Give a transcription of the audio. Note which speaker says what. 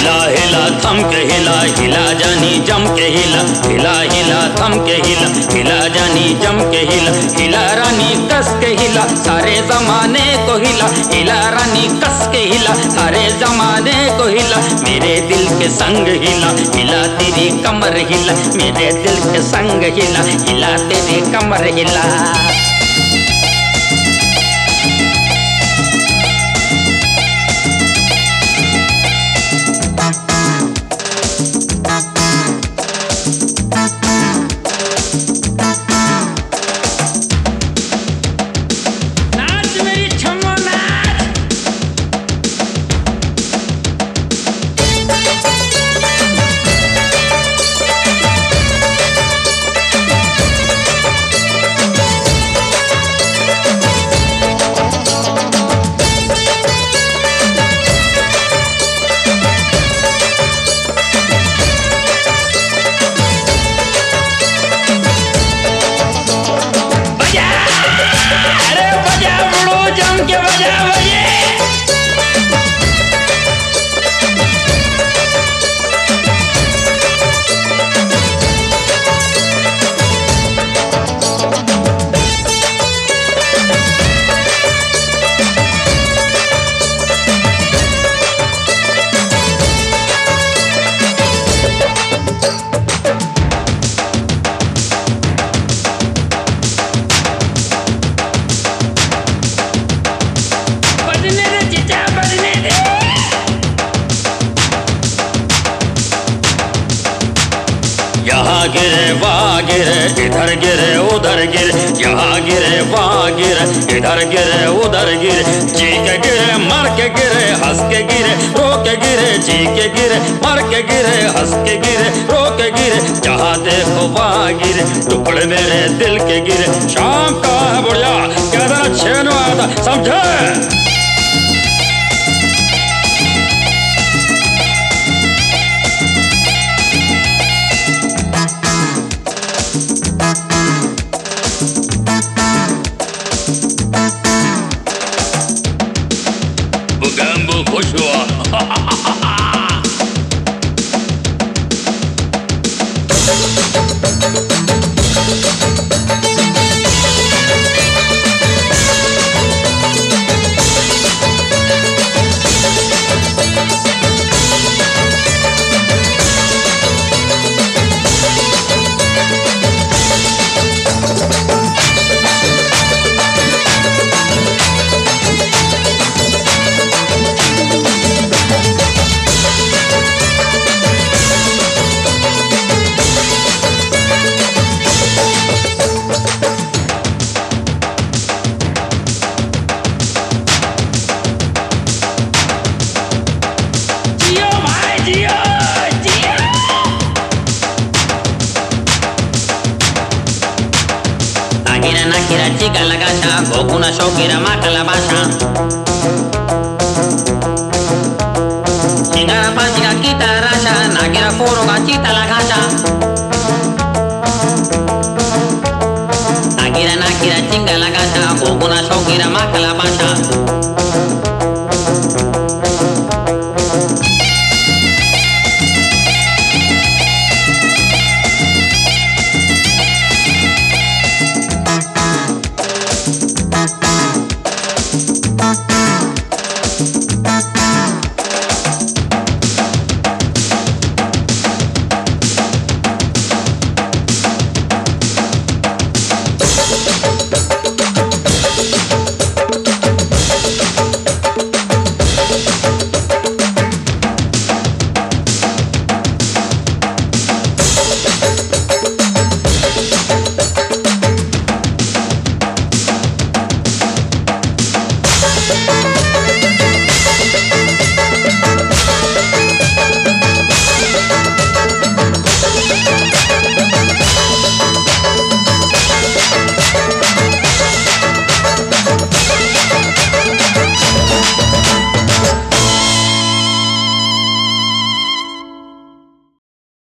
Speaker 1: हिला हिला थम के हिला, हिला जानी जम के हिला, हिला हिला थम के हिला, हिला जानी जम के हिला, हिला रानी कस के हिला, सारे जमाने को हिला, हिला रानी कस के हिला, सारे जमाने को हिला, मेरे दिल के संग हिला, हिला तेरी कमर हिला, मेरे दिल के संग हिला, हिला तेरी कमर हिला। यहाँ गिरे वहाँ गिरे, इधर गिरे उधर गिरे, यहाँ गिरे वहाँ गिरे, इधर गिरे उधर गिरे, जी के गिरे मर के गिरे, हंस के गिरे रो के गिरे, जी के गिरे मर के गिरे, हंस के गिरे रो के गिरे, जहाँ देखो वहाँ गिरे, टुकड़े मेरे दिल के गिरे। शाम का है बुढ़िया कहता छेन आता, समझे? बुगम्बू खुश हुआ। Nakira nakira chica la casa, Gokuna shokira mata la basha. Chingara pasiga kita rasha, nakira foro ga chita la casa. Nakira nakira chinga la casa, Gokuna shokira mata la basha.